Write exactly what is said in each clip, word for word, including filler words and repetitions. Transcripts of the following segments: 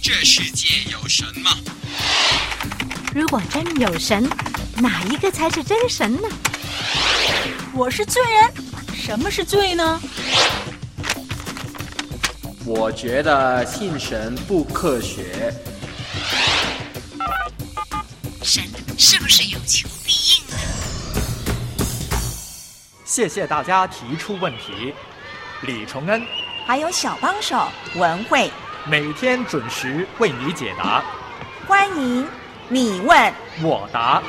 这世界有神吗？ 如果真有神，哪一个才是真神呢？ 我是罪人，什么是罪呢？ 我觉得信神不科学。 神是不是有求必应呢？ 谢谢大家提出问题，李崇恩还有小帮手文慧， 每天准时为你解答。 欢迎你问我答。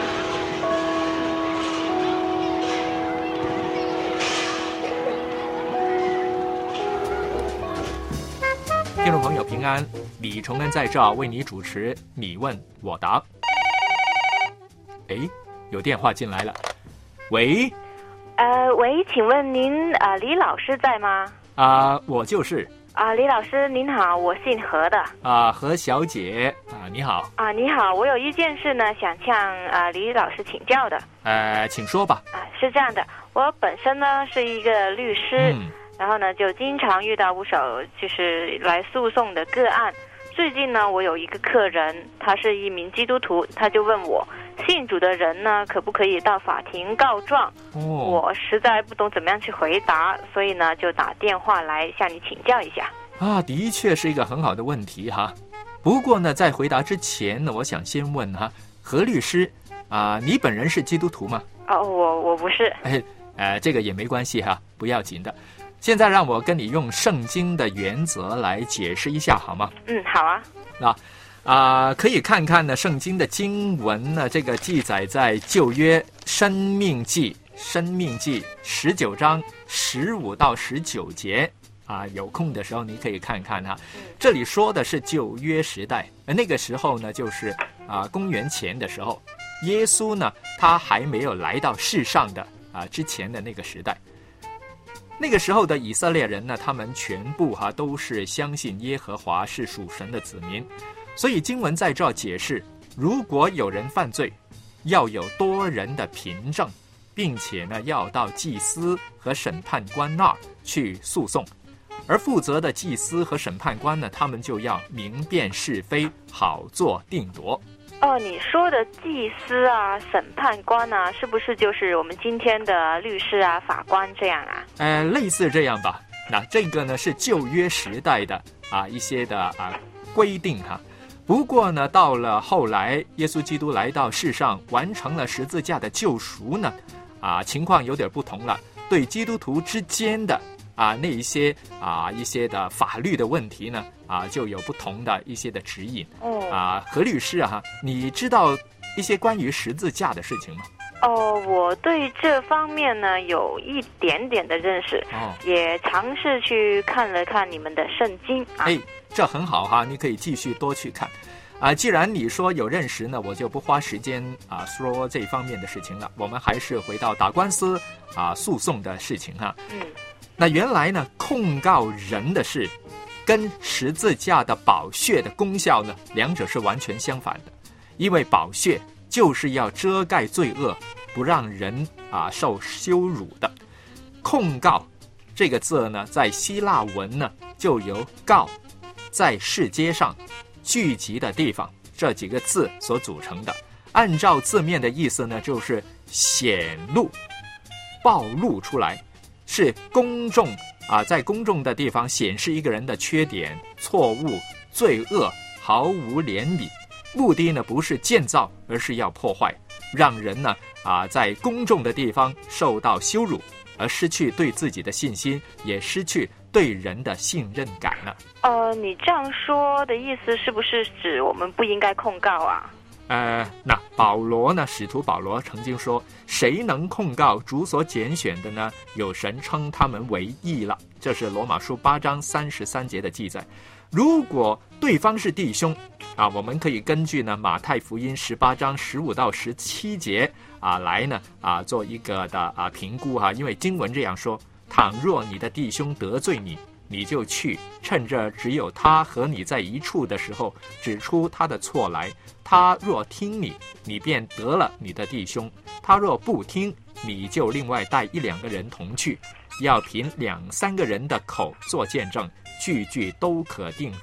听众朋友平安，李崇恩在这为你主持你问我答。哎，有电话进来了，喂。 呃，喂，请问您啊、呃，李老师在吗？ 啊、呃，我就是。 啊、呃，李老师您好，我姓何的。 啊、呃，何小姐啊、呃，你好。 啊、呃，你好，我有一件事呢，想向啊、呃、李老师请教的。 呃，请说吧。 啊、呃，是这样的，我本身呢是一个律师。 嗯。 然后呢，就经常遇到不少就是来诉讼的个案。最近呢，我有一个客人，他是一名基督徒，他就问我，信主的人呢，可不可以到法庭告状？ 哦， 我实在不懂怎么样去回答，所以呢，就打电话来向你请教一下。 啊，的确是一个很好的问题哈。不过呢，在回答之前呢，我想先问哈，何律师啊，你本人是基督徒吗？ 哦，我我不是。 哎，呃，这个也没关系哈，不要紧的。现在让我跟你用圣经的原则来解释一下好吗？ 嗯，好啊。 那啊、呃，可以看看呢，圣经的经文呢，这个记载在旧约申命记，申命记十九章十五到十九节啊，有空的时候你可以看看哈。这里说的是旧约时代，那个时候呢，就是啊公元前的时候，耶稣呢他还没有来到世上的啊之前的那个时代。那个时候的以色列人呢，他们全部哈、啊、都是相信耶和华是属神的子民，所以经文在这解释，如果有人犯罪，要有多人的凭证，并且呢要到祭司和审判官那儿去诉讼，而负责的祭司和审判官呢，他们就要明辨是非，好做定夺。 哦，你说的祭司啊、审判官啊，是不是就是我们今天的律师啊、法官这样啊？ 呃，类似这样吧。那这个呢是旧约时代的啊一些的啊规定哈、啊。不过呢，到了后来，耶稣基督来到世上，完成了十字架的救赎呢，啊，情况有点不同了。对基督徒之间的啊那一些啊一些的法律的问题呢，啊就有不同的一些的指引。 哦。 啊，何律师啊，你知道一些关于十字架的事情吗？ 哦，我对这方面呢有一点点的认识， 哦，也尝试去看了看你们的圣经啊。 哎，这很好哈，你可以继续多去看。啊，既然你说有认识呢，我就不花时间啊说这方面的事情了。我们还是回到打官司啊诉讼的事情哈。 嗯， 那原来呢，控告人的事，跟十字架的宝血的功效呢，两者是完全相反的。因为宝血就是要遮盖罪恶，不让人啊受羞辱的。控告这个字呢，在希腊文呢就由告，在世界上聚集的地方这几个字所组成的。按照字面的意思呢，就是显露、暴露出来，是公众啊，在公众的地方显示一个人的缺点、错误、罪恶，毫无怜悯。目的呢不是建造，而是要破坏，让人呢啊在公众的地方受到羞辱，而失去对自己的信心，也失去对人的信任感了。 呃，你这样说的意思是不是指我们不应该控告啊？ 呃，那保罗呢？使徒保罗曾经说：“谁能控告主所拣选的呢？有神称他们为义了。”这是罗马书八章三十三节的记载。如果对方是弟兄啊，我们可以根据呢马太福音十八章十五到十七节啊来呢啊做一个的啊评估哈、啊，因为经文这样说：倘若你的弟兄得罪你，你就去，趁着只有他和你在一处的时候，指出他的错来。他若听你，你便得了你的弟兄；他若不听，你就另外带一两个人同去，要凭两三个人的口做见证，句句都可定准。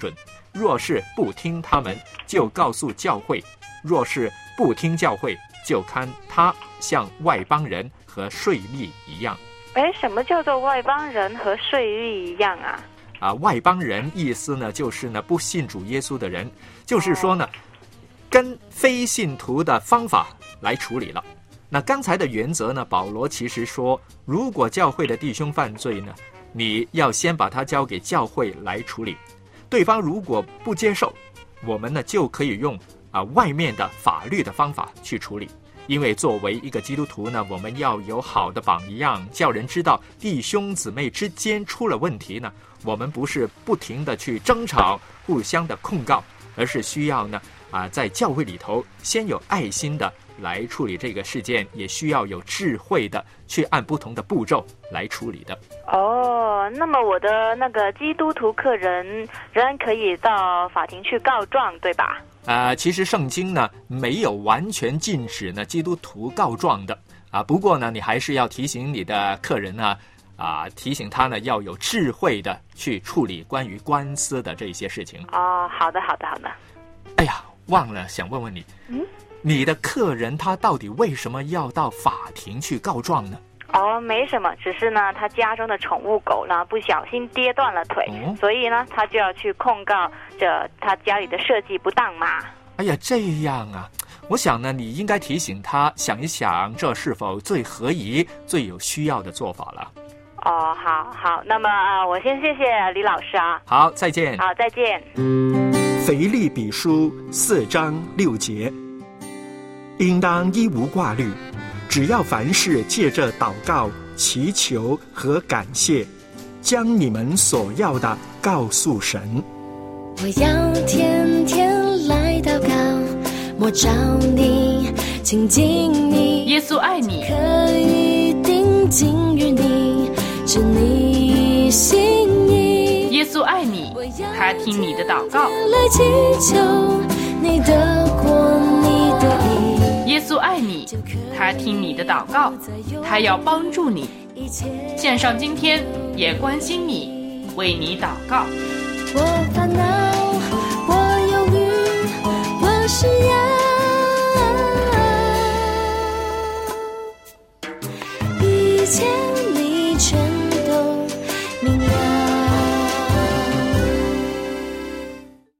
若是不听他们，就告诉教会；若是不听教会，就看他像外邦人和税吏一样。 哎，什么叫做外邦人和税吏一样啊？ 啊，外邦人意思呢，就是呢不信主耶稣的人，就是说呢，跟非信徒的方法来处理了。那刚才的原则呢，保罗其实说，如果教会的弟兄犯罪呢，你要先把他交给教会来处理。对方如果不接受，我们呢就可以用啊外面的法律的方法去处理。因为作为一个基督徒呢，我们要有好的榜样，叫人知道弟兄姊妹之间出了问题呢，我们不是不停的去争吵，互相的控告，而是需要呢啊在教会里头先有爱心的来处理这个事件，也需要有智慧的去按不同的步骤来处理的。 哦，那么我的那个基督徒客人仍然可以到法庭去告状，对吧？ 呃，其实圣经呢没有完全禁止呢基督徒告状的啊，不过呢你还是要提醒你的客人呢啊，提醒他呢要有智慧的去处理关于官司的这些事情。 哦，好的好的好的。 哎呀，忘了想问问你，嗯，你的客人他到底为什么要到法庭去告状呢？ 哦，没什么，只是呢他家中的宠物狗呢不小心跌断了腿，哦，所以呢他就要去控告这他家里的设计不当嘛。 哎呀，这样啊，我想呢你应该提醒他想一想，这是否最合宜最有需要的做法了。 哦，好好，那么啊，我先谢谢李老师啊。 好，再见。 好，再见。 腓立比书四章六节，应当一无挂虑，只要凡事借着祷告、祈求和感谢，将你们所要的告诉神。 我要天天来祷告，摸着你，亲近你。 耶稣爱你， 可以定睛于你，知你心意。 耶稣爱你，他听你的祷告。 来祈求你的国，你的义。 耶稣爱你，他听你的祷告，他要帮助你。献上今天，也关心你，为你祷告。 我烦恼，我忧郁，我需要